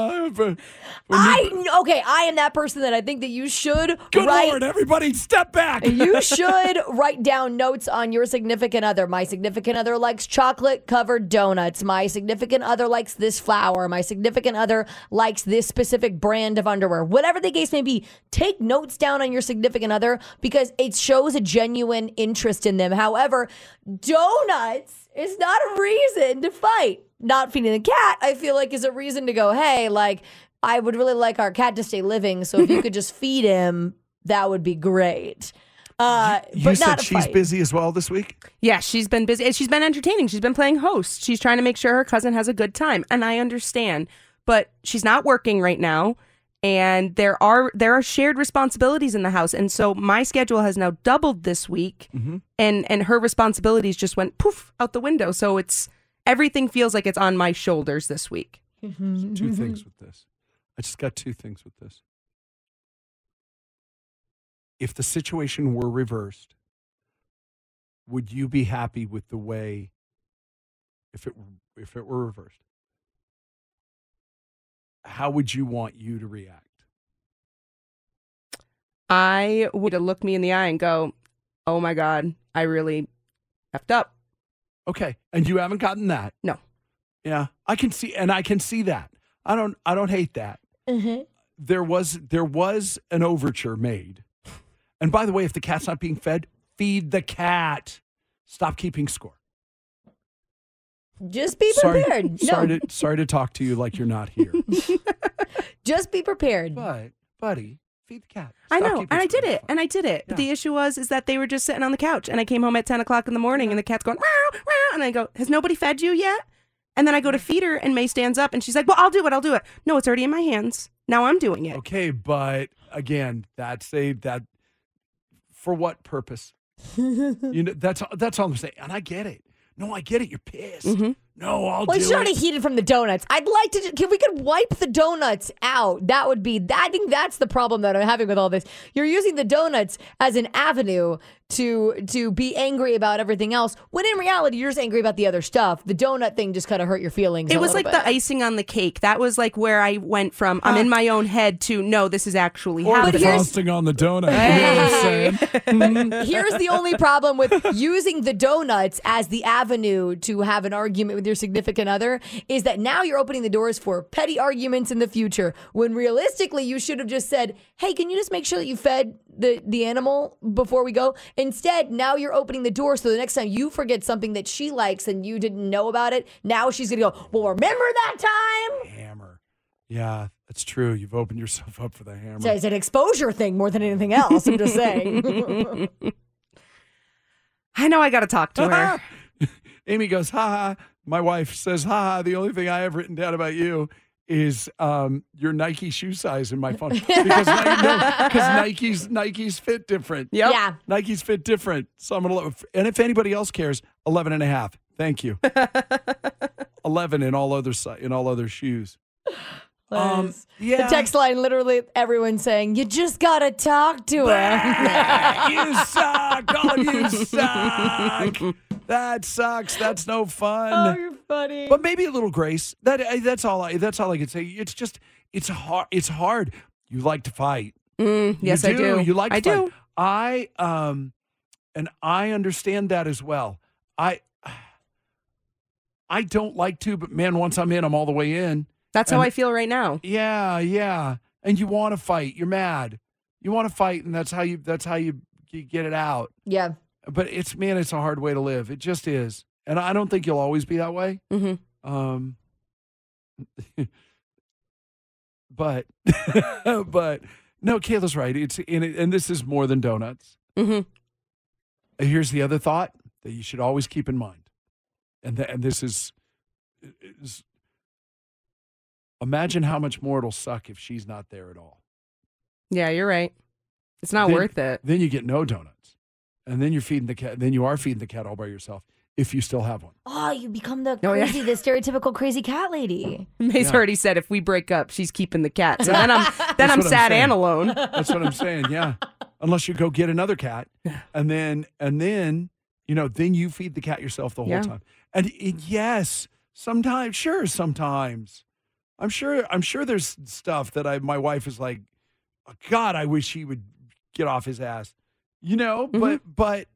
am that person that I think that you should Lord, everybody step back. You should write down notes on your significant other. My significant other likes chocolate-covered donuts. My significant other likes this flower. My significant other likes this specific brand of underwear. Whatever the case may be, take notes down on your significant other because it shows a genuine interest in them. However, donuts is not a reason to fight. Not feeding the cat, I feel like, is a reason to go, hey, like, I would really like our cat to stay living, so if you could just feed him, that would be great. You said she's busy as well this week? Yeah, she's been busy. She's been entertaining. She's been playing host. She's trying to make sure her cousin has a good time, and I understand. But she's not working right now, and there are shared responsibilities in the house, and so my schedule has now doubled this week, and her responsibilities just went poof out the window. So everything feels like it's on my shoulders this week. Two things with this. I just got 2 things with this. If the situation were reversed, would you be happy with the way, if it were reversed, how would you want you to react? I would look me in the eye and go, oh my God, I really effed up. Okay. And you haven't gotten that? No. Yeah. I can see that. I don't hate that. Mm-hmm. There was an overture made. And by the way, if the cat's not being fed, feed the cat. Stop keeping score. Just be prepared. Sorry to talk to you like you're not here. Just be prepared. But, buddy, feed the cat. I know, and I did it. Yeah. But the issue is that they were just sitting on the couch, and I came home at 10 o'clock in the morning, and the cat's going, wow, wow, and I go, has nobody fed you yet? And then I go to feed her, and May stands up, and she's like, well, I'll do it. No, it's already in my hands. Now I'm doing it. Okay, but again, that for what purpose? That's all I'm saying. And I get it. No, I get it. You're pissed. Mm-hmm. No, I'll do it. Well, she's already heated from the donuts. I'd like to, if we could wipe the donuts out, that would be, I think that's the problem that I'm having with all this. You're using the donuts as an avenue to be angry about everything else, when in reality, you're just angry about the other stuff. The donut thing just kind of hurt your feelings. It was like the icing on the cake. That was like where I went from, I'm in my own head to, no, this is actually happening. Or the frosting on the donut. You know what I'm saying? Here's the only problem with using the donuts as the avenue to have an argument with your significant other is that now you're opening the doors for petty arguments in the future, when realistically you should have just said, hey, can you just make sure that you fed the animal before we go? Instead, now you're opening the door so the next time you forget something that she likes and you didn't know about it, now she's going to go, well, remember that time? Hammer. Yeah, that's true. You've opened yourself up for the hammer. So it's an exposure thing more than anything else, I'm just saying. I know I got to talk to her. Amy goes, ha ha. My wife says, ha ha. The only thing I have written down about you is your Nike shoe size in my phone because Nikes fit different. Yep. Yeah. Nikes fit different. So I'm gonna. And if anybody else cares, 11.5. Thank you. 11 in all other shoes. Liz. Yeah. The text line, literally everyone saying, you just got to talk to him. You suck. All of you suck. That sucks. That's no fun. Oh, you're funny. But maybe a little grace. That's all I can say. It's hard. It's hard. You like to fight. Yes, I do. You like to fight. I and I understand that as well. I don't like to, but man, once I'm in, I'm all the way in. That's how I feel right now. Yeah. And you want to fight. You're mad. You want to fight, and that's how you get it out. Yeah. But it's a hard way to live. It just is. And I don't think you'll always be that way. Mm-hmm. But no, Kayla's right. It's in it, and this is more than donuts. Mm-hmm. And here's the other thought that you should always keep in mind. And this is imagine how much more it'll suck if she's not there at all. Yeah, you're right. It's not worth it. Then you get no donuts. And then you're feeding the cat. Then you are feeding the cat all by yourself if you still have one. Oh, you become the stereotypical crazy cat lady. May's already said if we break up, she's keeping the cat. So then I'm sad and alone. That's what I'm saying. Yeah, unless you go get another cat, and then then you feed the cat yourself the whole time. And yes, sometimes. I'm sure there's stuff that my wife is like, oh, God, I wish he would get off his ass. But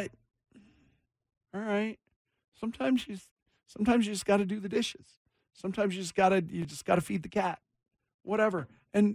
all right. Sometimes you just got to do the dishes. Sometimes you just got to feed the cat. Whatever. And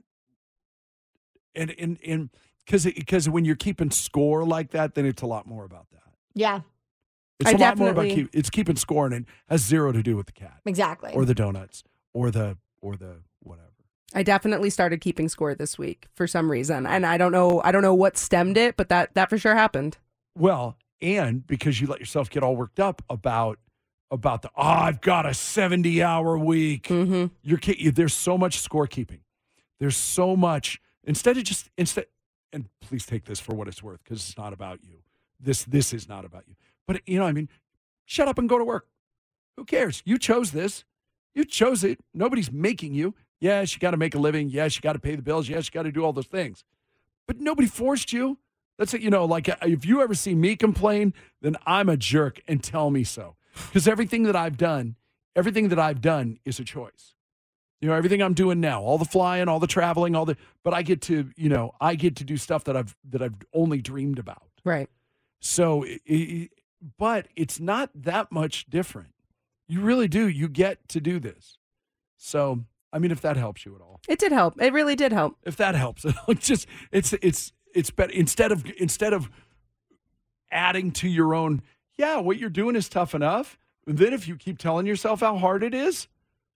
because when you're keeping score like that, then it's a lot more about that. Yeah. It's a lot more about it's keeping score, and it has zero to do with the cat. Exactly. Or the donuts or the whatever. I definitely started keeping score this week for some reason. And I don't know what stemmed it, but that for sure happened. Well, and because you let yourself get all worked up about I've got a 70-hour week. Mm-hmm. There's so much scorekeeping. There's so much instead, and please take this for what it's worth, because it's not about you. This is not about you. But shut up and go to work. Who cares? You chose this. You chose it. Nobody's making you. Yes, you got to make a living. Yes, you got to pay the bills. Yes, you got to do all those things. But nobody forced you. That's it. Like if you ever see me complain, then I'm a jerk and tell me so. Because everything that I've done is a choice. Everything I'm doing now, all the flying, all the traveling, but I get to do stuff that I've only dreamed about. Right. So, but it's not that much different. You really do. You get to do this. So, if that helps you at all. It did help. It really did help. If that helps, it's better instead of adding to your own. Yeah, what you're doing is tough enough. And then if you keep telling yourself how hard it is,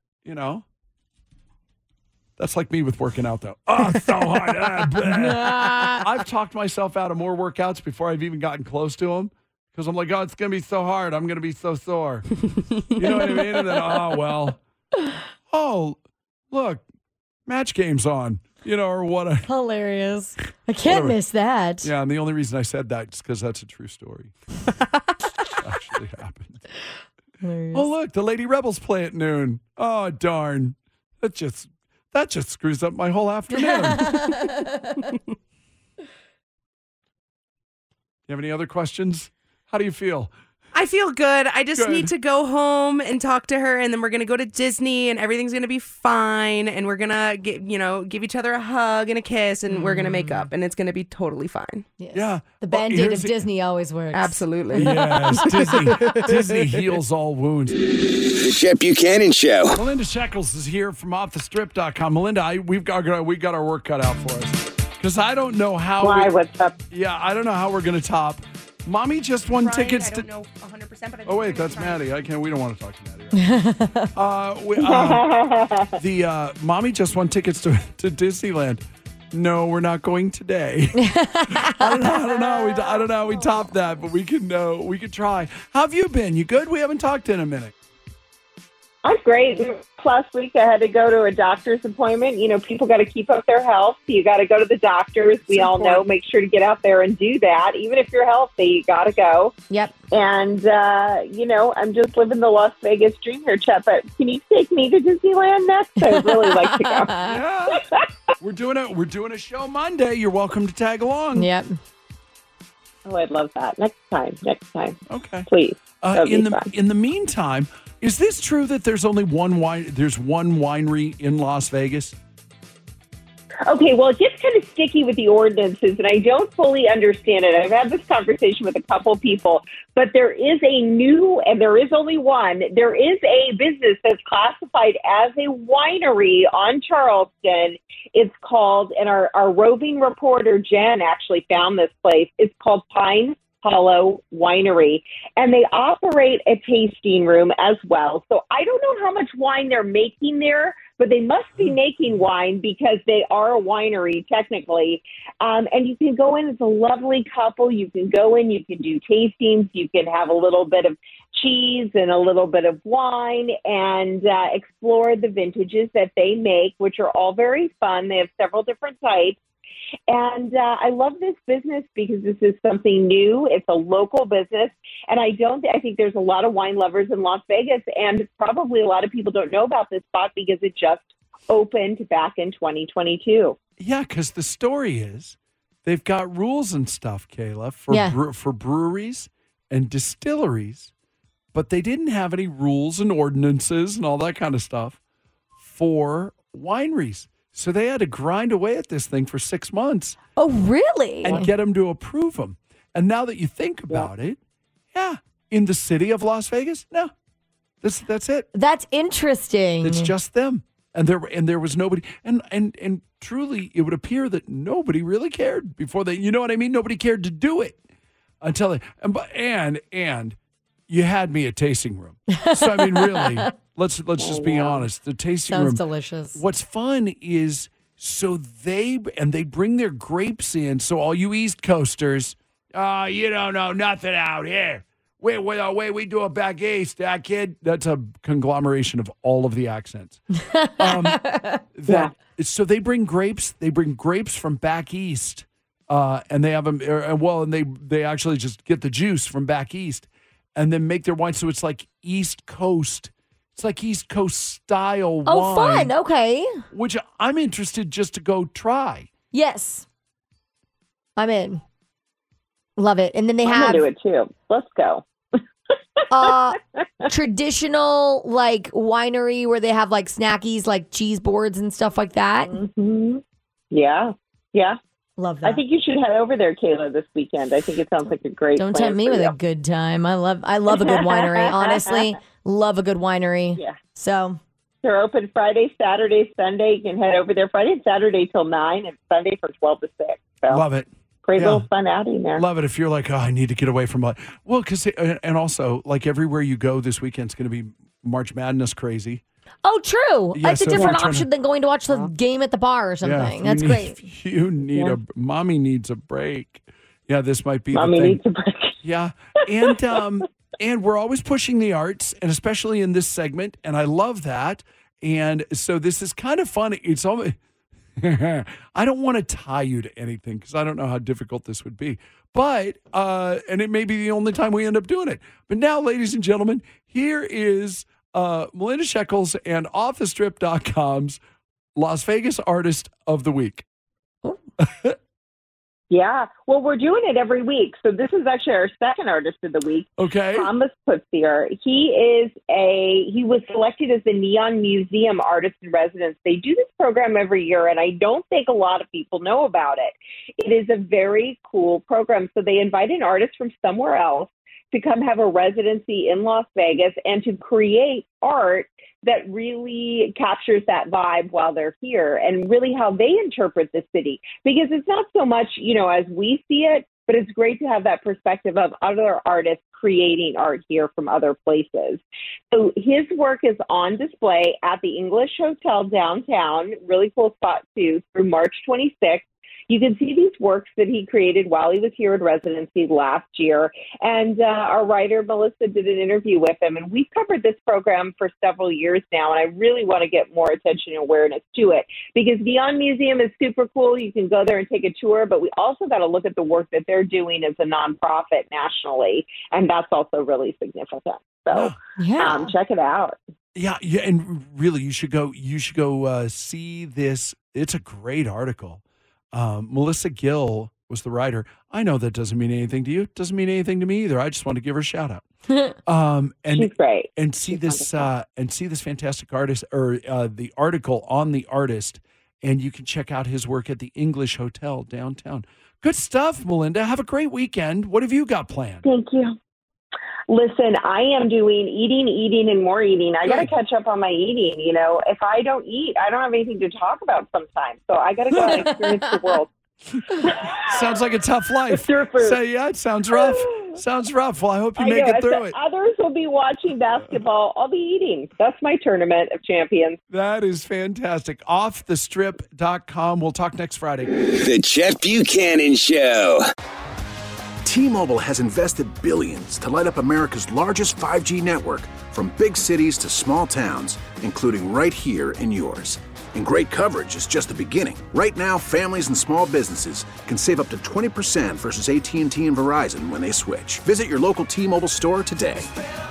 that's like me with working out, though. Oh, it's so hard. I've talked myself out of more workouts before I've even gotten close to them. Because I'm like, oh, it's going to be so hard. I'm going to be so sore. You know what I mean? And then, look, match game's on. Or what? Hilarious. I can't miss that. Yeah, and the only reason I said that is because that's a true story. Actually happened. Hilarious. Oh, look, the Lady Rebels play at noon. Oh, darn. That just screws up my whole afternoon. You have any other questions? How do you feel? I feel good. I just need to go home and talk to her, and then we're going to go to Disney, and everything's going to be fine, and we're going to give each other a hug and a kiss, and we're going to make up, and it's going to be totally fine. Yes. Yeah. The Band-Aid of Disney always works. Absolutely. Yes, Disney heals all wounds. The Chet Buchanan Show. Melinda Shekels is here from offthestrip.com. Melinda, we've got our work cut out for us. Because I don't know how. Why? What's up? Yeah, I don't know how we're going to top. Mommy just won tickets to. I don't know 100%, but I oh wait, that's Maddie. We don't want to talk to Maddie. Right? Mommy just won tickets to Disneyland. No, we're not going today. I don't know. How we top that, but we could try. How have you been? You good? We haven't talked in a minute. I'm great. Last week I had to go to a doctor's appointment. You know, people got to keep up their health. You got to go to the doctors. We all know. Make sure to get out there and do that. Even if you're healthy, you got to go. Yep. And, you know, I'm just living the Las Vegas dream here, Chet. But can you take me to Disneyland next? I'd really like to go. Yeah. We're doing a show Monday. You're welcome to tag along. Yep. Oh, I'd love that. Next time. Okay. Please. In the meantime, is this true that there's only one winery in Las Vegas? Okay, well, it gets kind of sticky with the ordinances, and I don't fully understand it. I've had this conversation with a couple people, but there is and there is only one. There is a business that's classified as a winery on Charleston. It's called, and our roving reporter, Jen, actually found this place. It's called Pine Hollow Winery, and they operate a tasting room as well. So I don't know how much wine they're making there, but they must be making wine because they are a winery technically. And you can go in as a lovely couple. You can go in, you can do tastings, you can have a little bit of cheese and a little bit of wine and explore the vintages that they make, which are all very fun. They have several different types. And I love this business because this is something new. It's a local business. And I think there's a lot of wine lovers in Las Vegas. And probably a lot of people don't know about this spot because it just opened back in 2022. Yeah, because the story is they've got rules and stuff, Kayla, for breweries and distilleries. But they didn't have any rules and ordinances and all that kind of stuff for wineries. So they had to grind away at this thing for 6 months. Oh, really? And get them to approve them. And now that you think about it, in the city of Las Vegas, no, that's it. That's interesting. It's just them, and there was nobody, and truly, it would appear that nobody really cared before they. You know what I mean? Nobody cared to do it until they and you had me at tasting room. So I mean, really. Let's just be honest. The tasting room sounds delicious. What's fun is they bring their grapes in. So all you East Coasters, you don't know nothing out here. Wait, we do it back east, kid. That's a conglomeration of all of the accents. So they bring grapes. They bring grapes from back east, and they have them. And they actually just get the juice from back east, and then make their wine. So it's like East Coast. It's like East Coast style wine. Oh, fun. Okay. Which I'm interested just to go try. Yes. I'm in. Love it. And then I'm have... into it, too. Let's go. Traditional, like, winery where they have, like, snackies, like cheese boards and stuff like that. Mm-hmm. Yeah. Love that. I think you should head over there, Kayla, this weekend. I think it sounds like a great Don't plan tempt me with a good time. I love a good winery, honestly. Love a good winery. Yeah. So they're open Friday, Saturday, Sunday. You can head over there Friday and Saturday till 9 and Sunday from 12 to 6. So love it. Great little fun outing there. Love it. If you're like, I need to get away from because and also like everywhere you go this weekend's going to be March Madness crazy. Oh, true. Yeah, it's a different option than going to watch the game at the bar or something. That's great. You need mommy needs a break. Yeah, this might be mommy the thing. needs a break. Yeah, and we're always pushing the arts, and especially in this segment, and I love that. And so this is kind of fun. It's almost I don't want to tie you to anything because I don't know how difficult this would be. But and it may be the only time we end up doing it. But now, ladies and gentlemen, here is Melinda Shekels and OffTheStrip.com's Las Vegas Artist of the Week. Yeah. Well, we're doing it every week. So this is actually our second Artist of the Week. Okay. Thomas Putzier. He was selected as the Neon Museum Artist in Residence. They do this program every year, and I don't think a lot of people know about it. It is a very cool program. So they invite an artist from somewhere else to come have a residency in Las Vegas and to create art that really captures that vibe while they're here and really how they interpret the city. Because it's not so much, as we see it, but it's great to have that perspective of other artists creating art here from other places. So his work is on display at the English Hotel downtown, really cool spot too, through March 26th. you can see these works that he created while he was here in residency last year. And our writer, Melissa, did an interview with him. And we've covered this program for several years now. And I really want to get more attention and awareness to it, because Beyond Museum is super cool. You can go there and take a tour, but we also got to look at the work that they're doing as a nonprofit nationally. And that's also really significant. So check it out. Yeah, and really, you should go see this. It's a great article. Melissa Gill was the writer. I know that doesn't mean anything to you. It doesn't mean anything to me either. I just want to give her a shout out. And she's great. And see this fantastic artist, or the article on the artist, and you can check out his work at the English Hotel downtown. Good stuff, Melinda. Have a great weekend. What have you got planned? Thank you. Listen, I am doing eating, and more eating. I got to catch up on my eating. You know, if I don't eat, I don't have anything to talk about sometimes. So I got to go and experience the world. Sounds like a tough life. So, yeah, it sounds rough. Sounds rough. Well, I hope you make it through it. Others will be watching basketball. I'll be eating. That's my tournament of champions. That is fantastic. Offthestrip.com. We'll talk next Friday. The Chet Buchanan Show. T-Mobile has invested billions to light up America's largest 5G network, from big cities to small towns, including right here in yours. And great coverage is just the beginning. Right now, families and small businesses can save up to 20% versus AT&T and Verizon when they switch. Visit your local T-Mobile store today.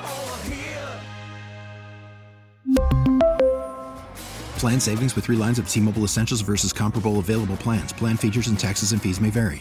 Plan savings with 3 lines of T-Mobile Essentials versus comparable available plans. Plan features and taxes and fees may vary.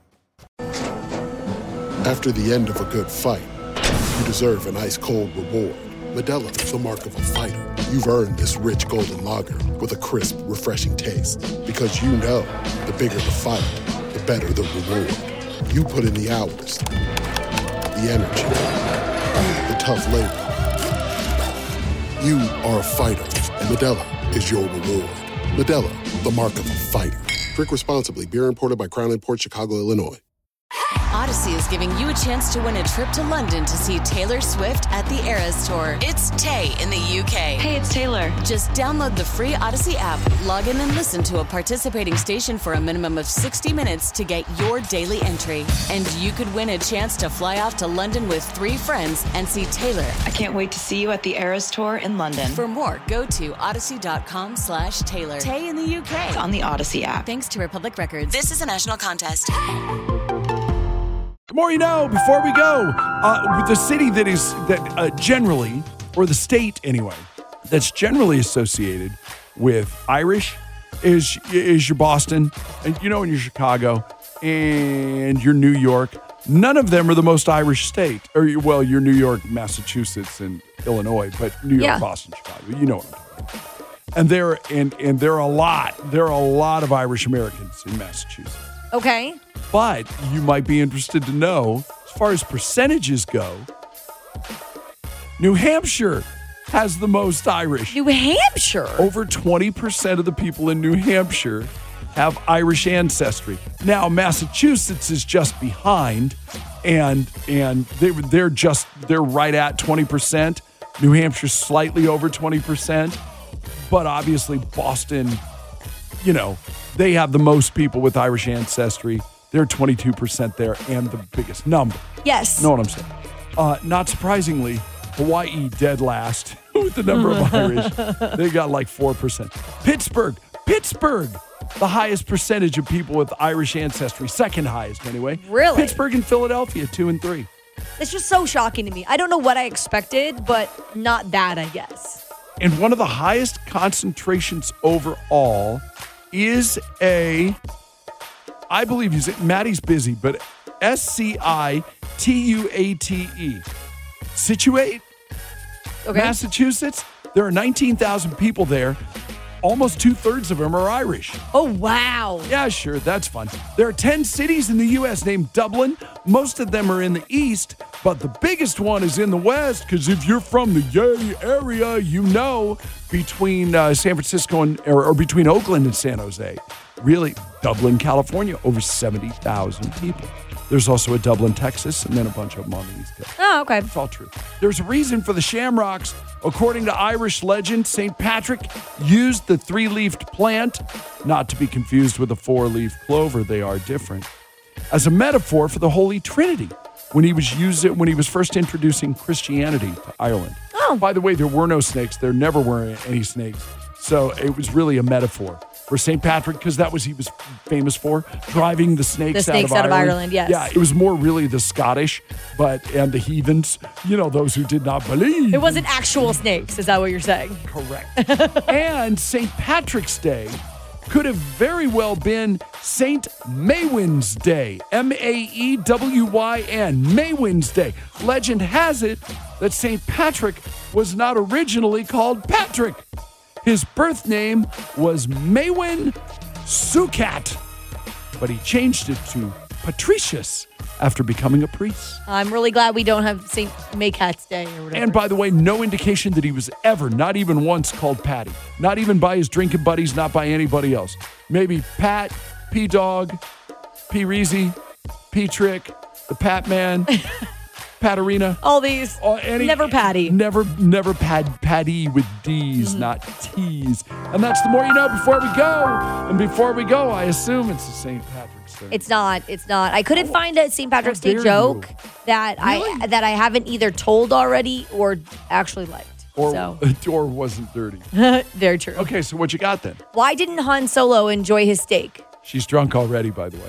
After the end of a good fight, you deserve an ice-cold reward. Modelo, the mark of a fighter. You've earned this rich golden lager with a crisp, refreshing taste. Because you know, the bigger the fight, the better the reward. You put in the hours, the energy, the tough labor. You are a fighter, and Modelo is your reward. Modelo, the mark of a fighter. Drink responsibly. Beer imported by Crown Imports, Chicago, Illinois. Odyssey is giving you a chance to win a trip to London to see Taylor Swift at the Eras Tour. It's Tay in the UK. Hey, it's Taylor. Just download the free Odyssey app, log in and listen to a participating station for a minimum of 60 minutes to get your daily entry. And you could win a chance to fly off to London with 3 friends and see Taylor. I can't wait to see you at the Eras Tour in London. For more, go to odyssey.com/Taylor. Tay in the UK. It's on the Odyssey app. Thanks to Republic Records. This is a national contest. The more you know. Before we go, the city that generally, or the state anyway, that's generally associated with Irish is your Boston, and and your Chicago, and your New York. None of them are the most Irish state, or your New York, Massachusetts, and Illinois, but New York, Boston, Chicago. You know what I'm talking about. And there are a lot. There are a lot of Irish Americans in Massachusetts. Okay. But you might be interested to know, as far as percentages go, New Hampshire has the most Irish. New Hampshire? Over 20% of the people in New Hampshire have Irish ancestry. Now, Massachusetts is just behind, and they're right at 20%. New Hampshire's slightly over 20%. But obviously, Boston, they have the most people with Irish ancestry. They're 22% there, and the biggest number. Yes. Know what I'm saying? Not surprisingly, Hawaii dead last with the number of Irish. They got like 4%. Pittsburgh, the highest percentage of people with Irish ancestry, second highest anyway. Really? Pittsburgh and Philadelphia, 2 and 3. It's just so shocking to me. I don't know what I expected, but not that, I guess. And one of the highest concentrations overall is I believe Maddie's busy, but Situate. Situate, okay. Massachusetts. There are 19,000 people there. Almost 2/3 of them are Irish. Oh, wow. Yeah, sure. That's fun. There are 10 cities in the U.S. named Dublin. Most of them are in the east, but the biggest one is in the west, because if you're from the Yay area, between San Francisco or between Oakland and San Jose. Really, Dublin, California, over 70,000 people. There's also a Dublin, Texas, and then a bunch of them on the East Coast. Oh, okay. It's all true. There's a reason for the shamrocks. According to Irish legend, St. Patrick used the 3-leafed plant, not to be confused with a 4-leaf clover. They are different, as a metaphor for the Holy Trinity when he was first introducing Christianity to Ireland. Oh. By the way, there were no snakes. There never were any snakes. So it was really a metaphor for St. Patrick, because that was he was famous for, driving the snakes out of Ireland. Yes. Yeah, it was more really the Scottish, and the heathens, those who did not believe. It wasn't actual snakes. Is that what you're saying? Correct. And St. Patrick's Day could have very well been St. Maywin's Day. Maewyn, Maywin's Day. Legend has it that St. Patrick was not originally called Patrick. His birth name was Maewyn Sucat, but he changed it to Patricius after becoming a priest. I'm really glad we don't have St. Maycat's Day or whatever. And by the way, no indication that he was ever, not even once, called Patty. Not even by his drinking buddies, not by anybody else. Maybe Pat, P-Dog, P-Reezy, P-Trick, the Pat Man, Patarina. All these. Never Patty. Never Patty with D's, not T's. And that's the more you know before we go. And before we go, I assume it's a St. Patrick's Day. It's not. I couldn't find a St. Patrick's Day joke that I haven't either told already or actually liked. Or wasn't dirty. Very true. Okay, so what you got then? Why didn't Han Solo enjoy his steak? She's drunk already, by the way.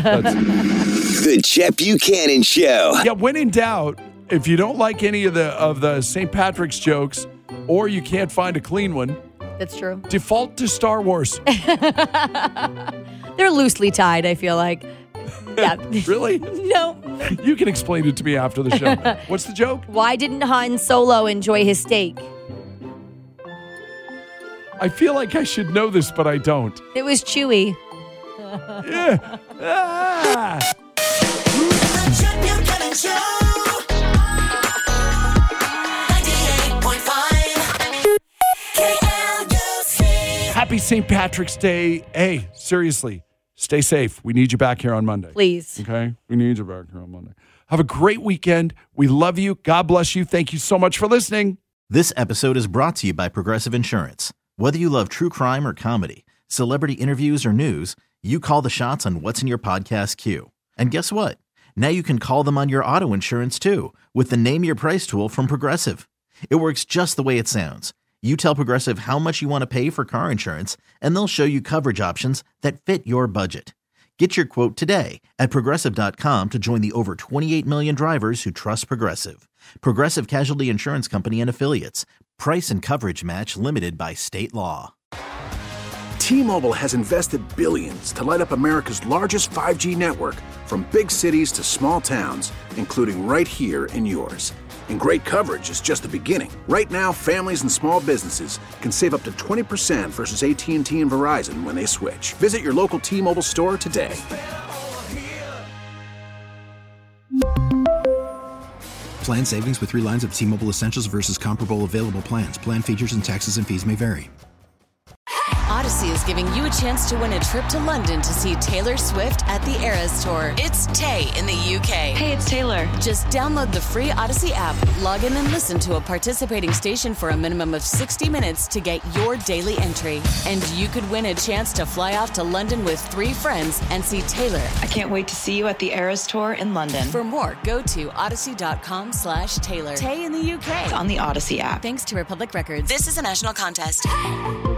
The Chet Buchanan Show. Yeah, when in doubt, if you don't like any of the St. Patrick's jokes, or you can't find a clean one, that's true. Default to Star Wars. They're loosely tied, I feel like. Yeah. Really? No. You can explain it to me after the show. What's the joke? Why didn't Han Solo enjoy his steak? I feel like I should know this, but I don't. It was chewy. Yeah. Ah. Happy St. Patrick's Day. Hey, seriously, stay safe. We need you back here on Monday. Please. Okay? We need you back here on Monday. Have a great weekend. We love you. God bless you. Thank you so much for listening. This episode is brought to you by Progressive Insurance. Whether you love true crime or comedy, celebrity interviews or news, you call the shots on what's in your podcast queue. And guess what? Now you can call them on your auto insurance too with the Name Your Price tool from Progressive. It works just the way it sounds. You tell Progressive how much you want to pay for car insurance, and they'll show you coverage options that fit your budget. Get your quote today at Progressive.com to join the over 28 million drivers who trust Progressive. Progressive Casualty Insurance Company and Affiliates. Price and coverage match limited by state law. T-Mobile has invested billions to light up America's largest 5G network, from big cities to small towns, including right here in yours. And great coverage is just the beginning. Right now, families and small businesses can save up to 20% versus AT&T and Verizon when they switch. Visit your local T-Mobile store today. Plan savings with 3 lines of T-Mobile Essentials versus comparable available plans. Plan features and taxes and fees may vary. Odyssey is giving you a chance to win a trip to London to see Taylor Swift at the Eras Tour. It's Tay in the UK. Hey, it's Taylor. Just download the free Odyssey app, log in and listen to a participating station for a minimum of 60 minutes to get your daily entry. And you could win a chance to fly off to London with 3 friends and see Taylor. I can't wait to see you at the Eras Tour in London. For more, go to odyssey.com/Taylor. Tay in the UK. It's on the Odyssey app. Thanks to Republic Records. This is a national contest.